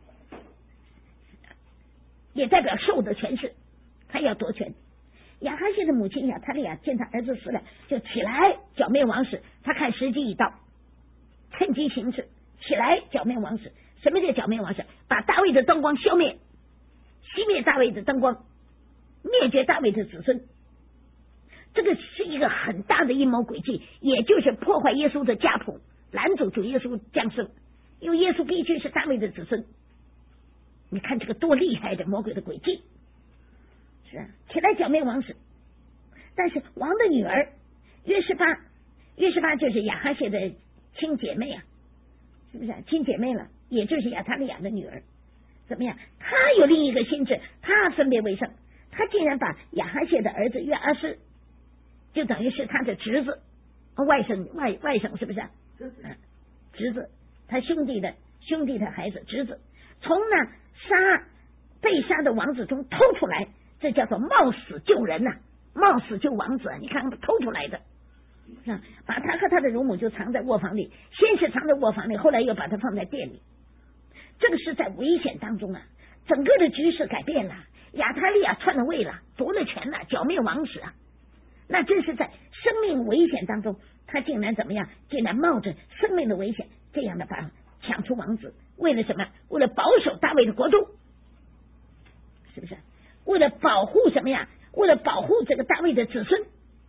Speaker 1: 也代表兽的权势，他要夺权。亚哈谢的母亲亚他利亚见他儿子死了，就起来剿灭王室。他看时机已到，趁机行事，起来剿灭王室。什么叫剿灭王室？把大卫的灯光消灭，熄灭大卫的灯光，灭绝大卫的子孙。这个是一个很大的阴谋诡计，也就是破坏耶稣的家谱，拦阻主耶稣降生，因为耶稣必须是大卫的子孙。你看这个多厉害的魔鬼的诡计，是啊，起来剿灭王室。但是王的女儿约示巴就是亚哈谢的亲姐妹啊，是不是亲姐妹了？也就是亚他利亚的女儿。怎么样？她有另一个心智，她分别为圣，她竟然把亚哈谢的儿子约阿施，就等于是他的侄子，外甥是不是？侄子，他兄弟的孩子，侄子，从那被杀的王子中偷出来，这叫做冒死救人呐，冒死救王子。你看看偷出来的，把他和他的乳母就藏在卧房里，先是藏在卧房里，后来又把他放在店里。这个是在危险当中啊，整个的局势改变了，亚他利亚篡了位了，夺了权了，剿灭王室啊。那真是在生命危险当中，他竟然怎么样？竟然冒着生命的危险，这样的把抢出王子，为了什么？为了保守大卫的国度，是不是？为了保护什么呀？为了保护这个大卫的子孙，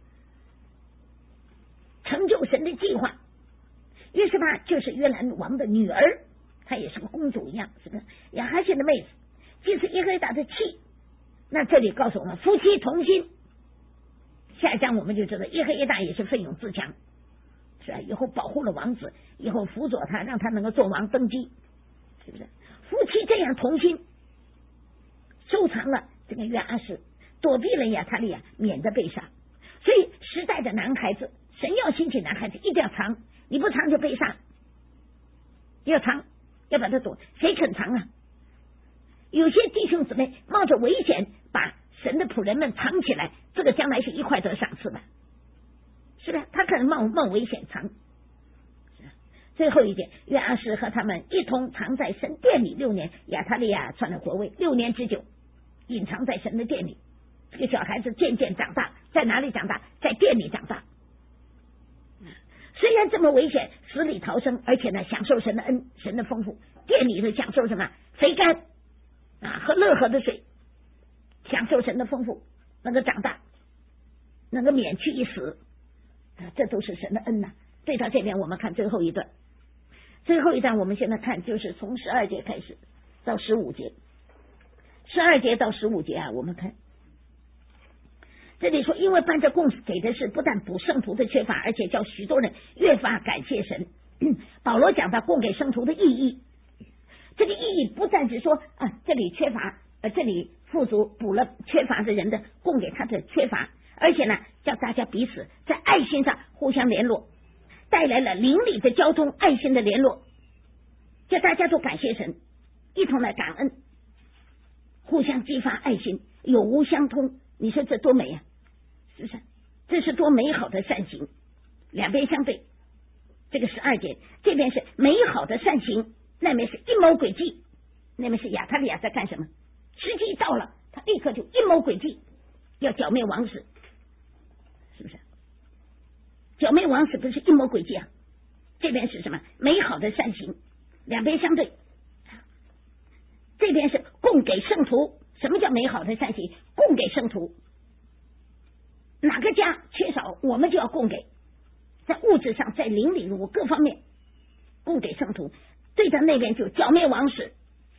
Speaker 1: 成就神的计划。约示巴就是约兰王的女儿，她也是个公主一样，是不是？亚哈谢的妹子，既是耶和华的妻。那这里告诉我们，夫妻同心。下一章我们就知道，耶和华也是奋勇自强，是吧？以后保护了王子，以后辅佐他，让他能够做王登基，是不是？夫妻这样同心，收藏了这个约阿施，躲避了亚他利亚，免得被杀。所以时代的男孩子，神要兴起男孩子，一定要藏，你不藏就被杀，要藏，要把它躲，谁肯藏啊？有些弟兄姊妹冒着危险把神的仆人们藏起来，这个将来是一块得赏赐的，是吧？他可能冒危险藏。最后一点，约阿施和他们一同藏在神殿里6年，亚他利亚篡了国位6年之久，隐藏在神的殿里。这个小孩子渐渐长大，在哪里长大？在殿里长大。虽然这么危险，死里逃生，而且呢，享受神的恩，神的丰富。殿里头享受什么？肥甘和乐河的水，享受神的丰富，能够长大，能够免去一死，这都是神的恩呐。对到这边，我们看最后一段，最后一段我们现在看就是从12节开始到15节，12节到15节啊，我们看这里说，因为办这供给的是不但补圣徒的缺乏，而且叫许多人越发感谢神。保罗讲到供给圣徒的意义，这个意义不但是说这里缺乏，这里富足补了缺乏的人的供给他的缺乏，而且呢，叫大家彼此在爱心上互相联络，带来了邻里的交通，爱心的联络，叫大家都感谢神，一同来感恩，互相激发爱心，有无相通。你说这多美啊，是不是？这是多美好的善行，两边相对。这个12节，这边是美好的善行，那边是阴谋诡计，那边是亚他利亚在干什么？时机到了，他立刻就阴谋诡计，要剿灭王室，是不是？剿灭王室不是阴谋诡计啊？这边是什么？美好的善行，两边相对。这边是供给圣徒。什么叫美好的善行？供给圣徒，哪个家缺少，我们就要供给，在物质上，在邻里如各方面供给圣徒。对着那边就剿灭王室，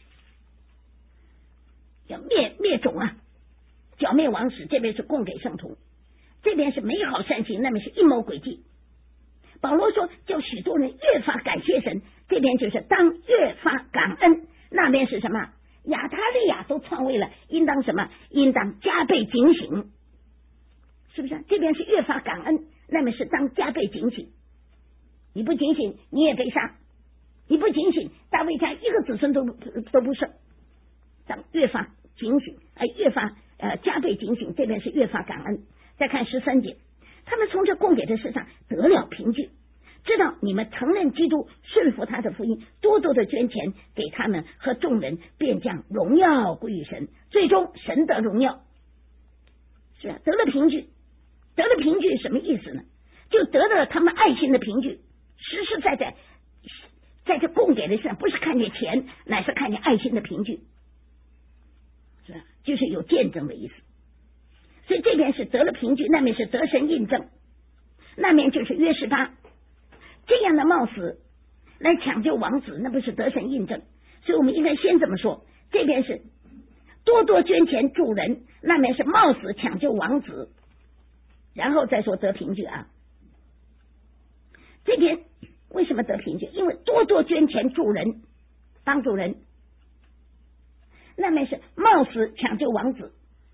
Speaker 1: 要灭种啊，剿灭王室。这边是供给圣徒，这边是美好善行，那边是阴谋诡计。保罗说叫许多人越发感谢神，这边就是当越发感恩，那边是什么？亚他利亚都篡位了，应当什么？应当加倍警醒，是不是？这边是越发感恩，那么是当加倍警醒。你不警醒，你也被杀；你不警醒，大卫家一个子孙都不剩。当越发警醒，越发加倍警醒。这边是越发感恩。再看13节， 他们从这供给的事上得了凭据，知道你们承认基督，顺服他的福音，多多的捐钱给他们和众人，便将荣耀归于神，最终神得荣耀。是吧？得了凭据，得了凭据什么意思呢？就得了他们爱心的凭据，实实在在在这供给的事上，不是看见钱，乃是看见爱心的凭据，是吧？就是有见证的意思。所以这边是得了凭据，那面是得神印证，那面就是约示巴这样的冒死来抢救王子，那不是得神印证。所以我们应该先这么说，这边是多多捐钱助人，那面是冒死抢救王子，然后再说得凭据啊。这边为什么得凭据？因为多多捐钱助人，帮助人，那面是冒死抢救王子，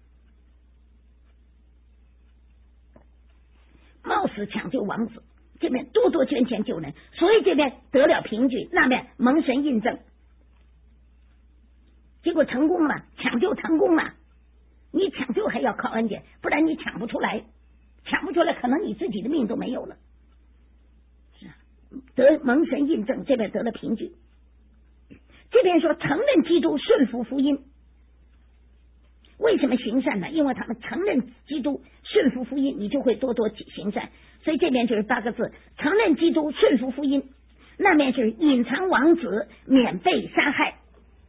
Speaker 1: 冒死抢救王子，这边多多捐钱救人，所以这边得了凭据，那边蒙神印证，结果成功了，抢救成功了。你抢救还要靠恩典，不然你抢不出来，抢不出来可能你自己的命都没有了。得蒙神印证，这边得了凭据。这边说承认基督，顺服福音。为什么行善呢？因为他们承认基督，顺服福音，你就会多多行善。所以这边就是8个字：承认基督，顺服福音。那面是隐藏王子，免被杀害。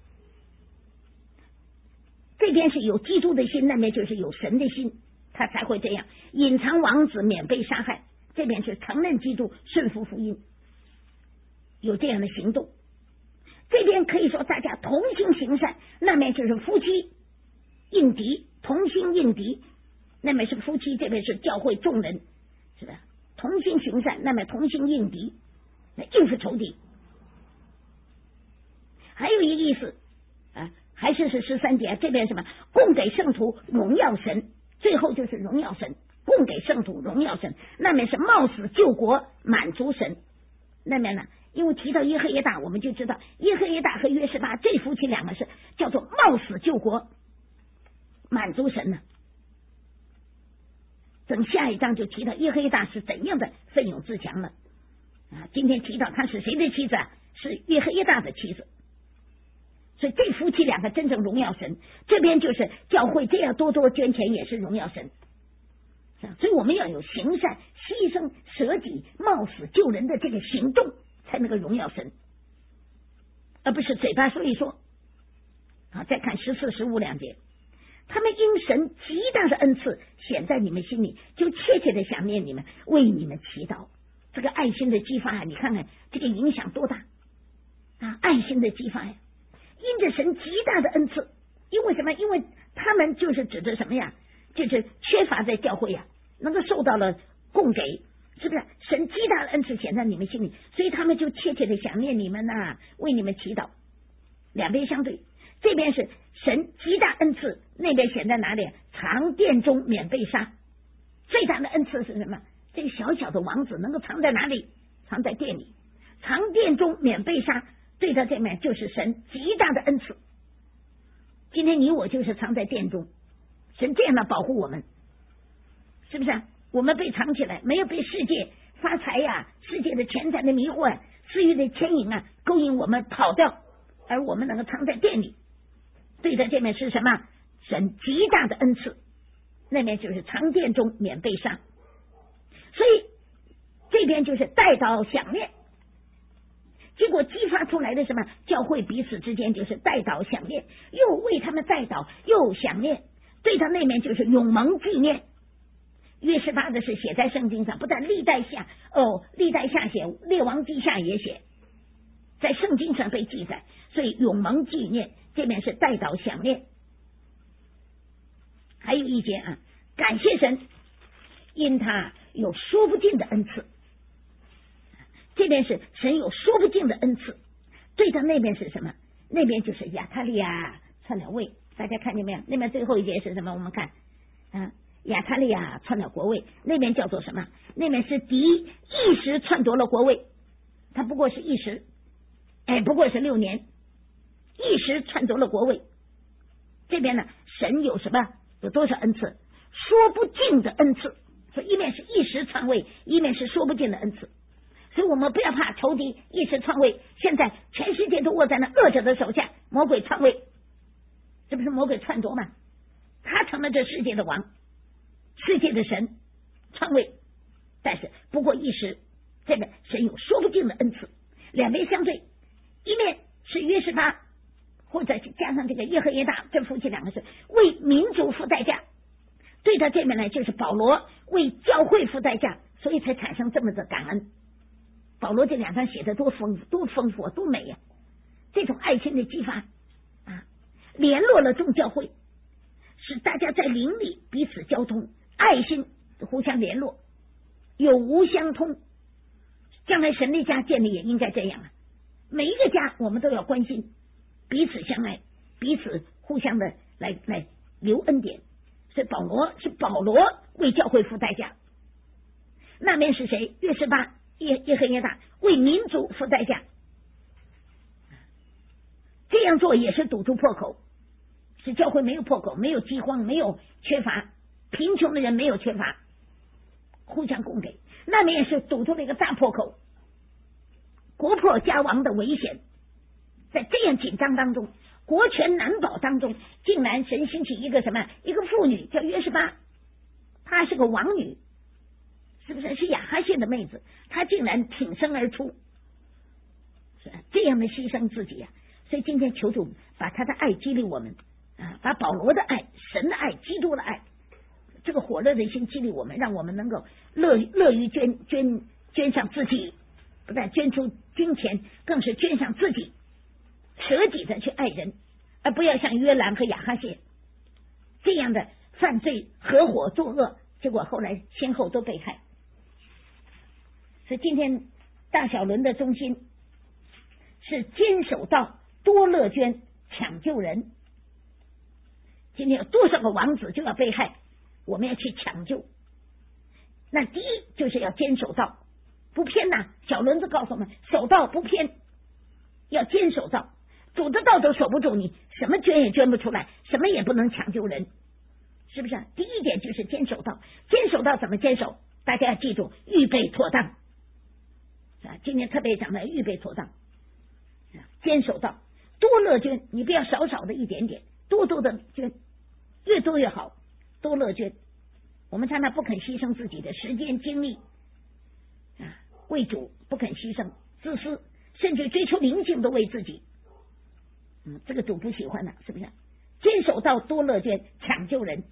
Speaker 1: 这边是有基督的心，那面就是有神的心，他才会这样隐藏王子，免被杀害。这边是承认基督，顺服福音，有这样的行动。这边可以说大家同心行善，那面就是夫妻应敌，同心应敌，那面是夫妻，这边是教会众人，是吧？同心行善，那么同心应敌，那应付仇敌。还有一个意思啊，还是13节，这边什么？供给圣徒，荣耀神，最后就是荣耀神。供给圣徒，荣耀神，那面是冒死救国，满足神。那面呢，因为提到耶和耶大，我们就知道耶和耶大和约示巴这夫妻两个是叫做冒死救国，满足神呢。等下一章就提到耶和耶大是怎样的奋勇自强了啊！今天提到他是谁的妻子啊？是耶和耶大的妻子。所以这夫妻两个真正荣耀神。这边就是教会这样多多捐钱也是荣耀神。所以我们要有行善、牺牲、舍己、冒死救人的这个行动，才能够荣耀神，而不是嘴巴说一说。好，再看14、15两节，他们因神极大的恩赐显在你们心里，就切切的想念你们，为你们祈祷。这个爱心的激发啊，你看看这个影响多大啊！爱心的激发呀，因着神极大的恩赐，因为什么？因为他们就是指的什么呀？就是缺乏在教会呀，能够受到了供给，是不是？神极大的恩赐显在你们心里，所以他们就切切的想念你们呐，为你们祈祷。两边相对，这边是神极大恩赐，那边显在哪里？藏殿中免被杀。最大的恩赐是什么？这个小小的王子能够藏在哪里？藏在殿里，藏殿中免被杀。对他这面就是神极大的恩赐。今天你我就是藏在殿中。神这样的保护我们，是不是？我们被藏起来，没有被世界发财呀、世界的钱财的迷惑、私欲的牵引啊勾引我们跑掉，而我们能够藏在殿里。对的，这面是什么？神极大的恩赐，那面就是藏殿中免被杀。所以这边就是代祷想念，结果激发出来的什么？教会彼此之间就是代祷想念，又为他们代祷，又想念。对他那面就是永蒙纪念。约示巴的是写在圣经上，不但历代下写，列王记下也写，在圣经上被记载，所以永蒙纪念，这面是代祷想念。还有一节啊，感谢神，因他有说不尽的恩赐。这边是神有说不尽的恩赐。对他那边是什么？那边就是亚他利亚篡了位。大家看见没有？那边最后一节是什么？我们看亚他利亚篡了国位，那边叫做什么？那边是敌一时篡夺了国位，他不过是一时，不过是6年，一时篡夺了国位。这边呢，神有什么？有多少恩赐？说不尽的恩赐， 所以一面是一时篡位，一面是说不尽的恩赐。所以我们不要怕仇敌一时篡位，现在全世界都握在那恶者的手下，魔鬼篡位，这不是魔鬼篡夺吗？他成了这世界的王，世界的神，篡位，但是不过一时，这个神有说不尽的恩赐。两边相对，一面是约示巴，或者加上这个耶和耶大，这夫妻两个是为民族付代价，对到这边来就是保罗为教会付代价，所以才产生这么的感恩。保罗这两章写的多丰富多美呀！这种爱心的激发啊，联络了众教会，使大家在灵里彼此交通，爱心互相联络，有无相通。将来神的家建立也应该这样啊！每一个家我们都要关心，彼此相爱，彼此互相的来留恩典。所以保罗为教会付代价，那边是谁？约示巴耶和耶大为民族付代价。这样做也是堵住破口，使教会没有破口，没有饥荒，没有缺乏，贫穷的人没有缺乏，互相供给。那边也是堵住了一个大破口，国破家亡的危险。在这样紧张当中，国权难保当中，竟然神兴起一个什么？一个妇女叫约示巴，她是个王女，是不是？是亚哈谢的妹子，她竟然挺身而出，是这样的牺牲自己啊！所以今天求主把他的爱激励我们啊，把保罗的爱、神的爱、基督的爱，这个火热的心激励我们，让我们能够乐于捐上自己，不但捐出金钱，更是捐上自己，舍己的去爱人，而不要像约兰和亚哈谢这样的犯罪合伙作恶，结果后来先后都被害。所以今天大小轮的中心是坚守到多乐捐，抢救人。今天有多少个王子就要被害，我们要去抢救。那第一就是要坚守道，不偏呐。小轮子告诉我们，守道不偏，要坚守道。主的道都守不住，你什么捐也捐不出来，什么也不能抢救人，是不是？第一点就是坚守道。坚守道怎么坚守？大家要记住，预备妥当。今天特别讲的预备妥当，坚守道，多乐捐，你不要少的一点点，多的捐，越多越好，多乐捐。我们常常不肯牺牲自己的时间精力为主，不肯牺牲，自私，甚至追求灵性都为自己，这个主不喜欢的，是不是？坚守到多乐捐，抢救人，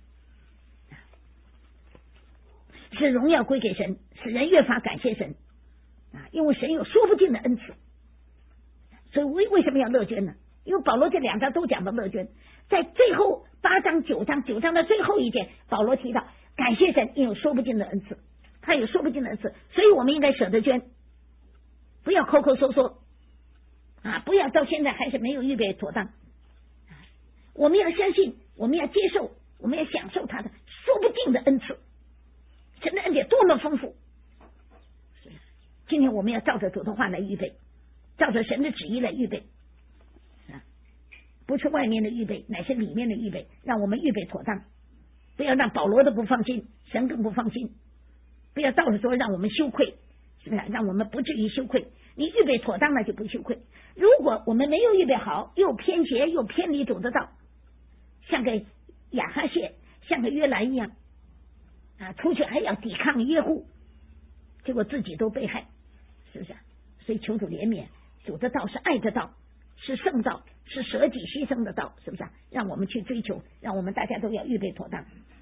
Speaker 1: 使荣耀归给神，使人越发感谢神因为神有说不尽的恩赐。所以为什么要乐捐呢？因为保罗这两章都讲到乐捐，在最后8章9章的最后一节，保罗提到感谢神因有说不尽的恩赐，他有说不尽的恩赐，所以我们应该舍得捐，不要抠抠搜搜不要到现在还是没有预备妥当。我们要相信，我们要接受，我们要享受他的说不尽的恩赐，神的恩典多么丰富。今天我们要照着主的话来预备，照着神的旨意来预备不是外面的预备，乃是里面的预备，让我们预备妥当，不要让保罗都不放心，神更不放心，不要到时说让我们羞愧，是不是？让我们不至于羞愧。你预备妥当了就不羞愧。如果我们没有预备好，又偏斜又偏离主的道，像个亚哈谢，像个约兰一样出去还要抵抗耶户，结果自己都被害，是不是？所以求主怜悯，主的道是爱的道，是圣道，是舍己牺牲的道，是不是？让我们去追求，让我们大家都要预备妥当。